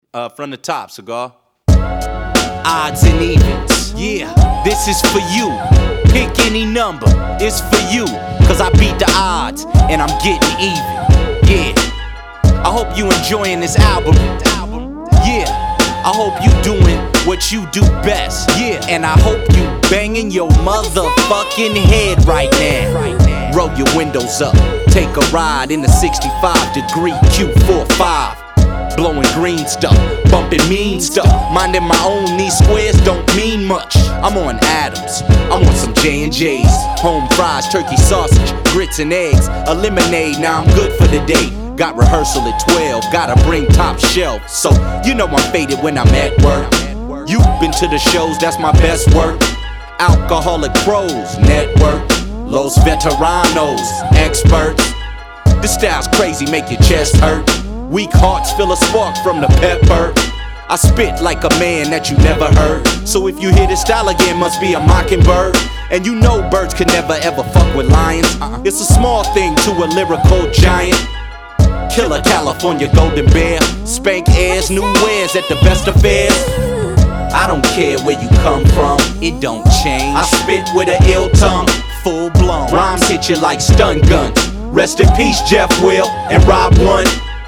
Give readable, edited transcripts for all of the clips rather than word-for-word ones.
From the top, Cigar. Odds and evens, yeah, this is for you. Pick any number, it's for you. Cause I beat the odds, and I'm getting even, yeah. I hope you enjoying this album, yeah. I hope you doing what you do best, yeah. And I hope you banging your motherfucking head right now. Roll your windows up, take a ride in the 65-degree Q45. Blowing green stuff, bumping mean stuff. Minding my own, these squares don't mean much. I'm on Adams, I want some J&J's. Home fries, turkey sausage, grits and eggs. A lemonade, now I'm good for the day. Got rehearsal at 12, gotta bring top shelf. So, you know I'm faded when I'm at work. You've been to the shows, that's my best work. Alcoholic Pros Network, Los Veteranos, experts. This style's crazy, make your chest hurt. Weak hearts feel a spark from the pepper. I spit like a man that you never heard. So if you hear this style again, must be a mockingbird. And you know birds can never ever fuck with lions. It's a small thing to a lyrical giant. Killer California Golden Bear. Spank airs, new wares at the best affairs. I don't care where you come from, it don't change. I spit with an ill tongue, full blown. Rhymes hit you like stun guns. Rest in peace Jeff Will and Rob One.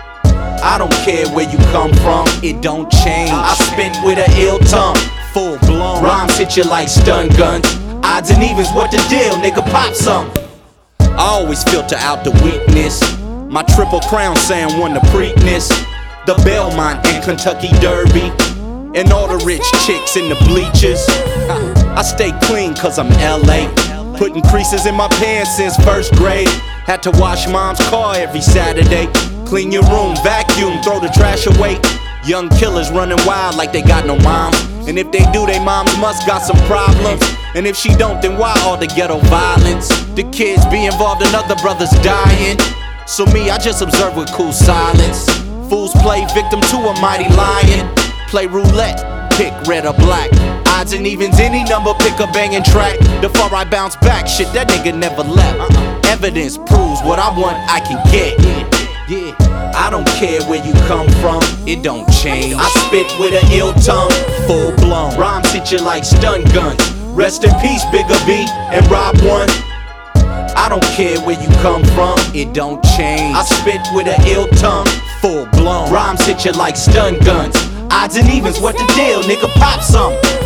I don't care where you come from, it don't change. I spit with an ill tongue, full blown. Rhymes hit you like stun guns. Odds and evens, what the deal, nigga, pop some. I always filter out the weakness. My Triple Crown sound won the Preakness. The Belmont and Kentucky Derby. And all the rich chicks in the bleachers. I stay clean cause I'm LA. Putting creases in my pants since first grade. Had to wash mom's car every Saturday. Clean your room, vacuum, throw the trash away. Young killers running wild like they got no moms. And if they do, they moms must got some problems. And if she don't, then why all the ghetto violence? The kids be involved and other brothers dying. So me, I just observe with cool silence. Fools play victim to a mighty lion. Play roulette, pick red or black. Odds and evens, any number, pick a banging track. The far I bounce back, shit, that nigga never left. Evidence proves what I want, I can get. Yeah, I don't care where you come from, it don't change. I spit with an ill tongue, full blown. Rhymes hit you like stun guns. Rest in peace, Bigger B and Rob One. I don't care where you come from, it don't change. I spit with an ill tongue, full blown. Rhymes hit you like stun guns. Odds and evens, what the deal, nigga, pop some.